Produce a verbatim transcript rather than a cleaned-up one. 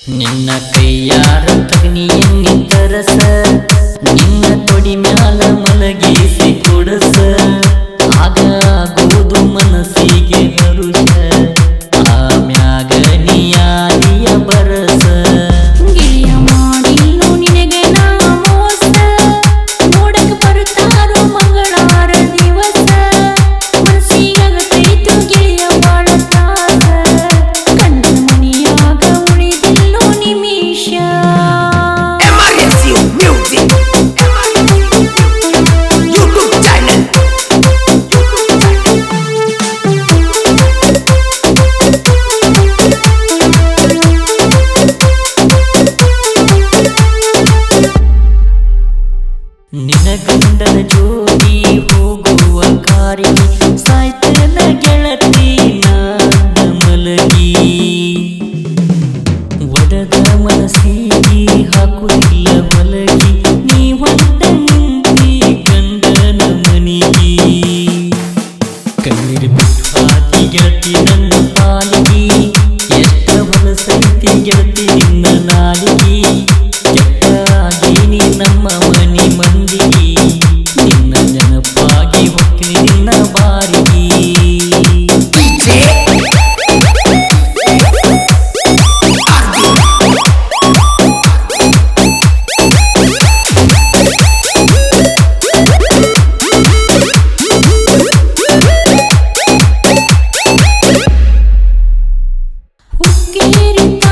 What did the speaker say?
ನಿನ್ನ ಕೈಯಾರ ತಗನಿಯನ್ನಿ ತರಸ ನಿನ್ನ ತೊಡಿ ಮ್ಯಾಲ ಮಲಗಿಸಿ ಕೊಡಸ ಆಗ ಆಗೋದು ಮನಸ್ಸಿಗೆ ಹರುಷ ಆಮ್ಯಾಗ ನಿಯಾದಿಯ ಬರಸ ಗೆಳೆಯ ಮಾಡಿಲ್ಲು ನಿನಗೆ ನಾ ಮೋಸ ನೋಡಕ್ ಬರ್ತಾರೋ ಮಂಗಳವಾರ ದಿವಸ ಮನಸ್ಸಿಗಾಗತೈತು ಗೆಳೆಯ ಬಾಳ ತ್ರಾಸ ಕಂಡ ಮನಿಯಾಗ ಉಳಿದಿಲ್ಲೋ ನಿಮಿಷ Emergency Music YouTube channel ನಿನ ಗಂಡನ ಜೋಡಿ ಹೋಗುವ ಕಾರಿ ಸಾಯ್ತನ ಗೆಳತಿ ನಾದ ಮಲಗಿ ಒಡದ ಮನಸ್ಸಿಗೆ ಹಾಕುತ್ತಿಲ್ಲ ಮಲಗಿ ನೀ ಹೊಂಟ ನಿಂತಿ ಗಂಡನ ಮನಿಗಿ ಕಣ್ಣೀರು ಬಿಟ್ಟು ಹಾಕಿ ಗೆಳತಿ ನನ್ನ ಪಾಲಿಗಿ ಎಷ್ಟ ಹೊಲಸೈತಿ ಗೆಳತಿ ನಿನ್ನ ನಾಲಿಗಿ ಕೆಟ್ಟಾಗೀನಿ ನಮ್ಮ ಮನಿ ಮಂದಿಗಿ ನಿನ್ನ ನೆನಪಾಗಿ ಹೊಕ್ಕಿ ನಿನ್ನ ಬಾರಿಗಿ ಹುಕ್ಕೇರಿ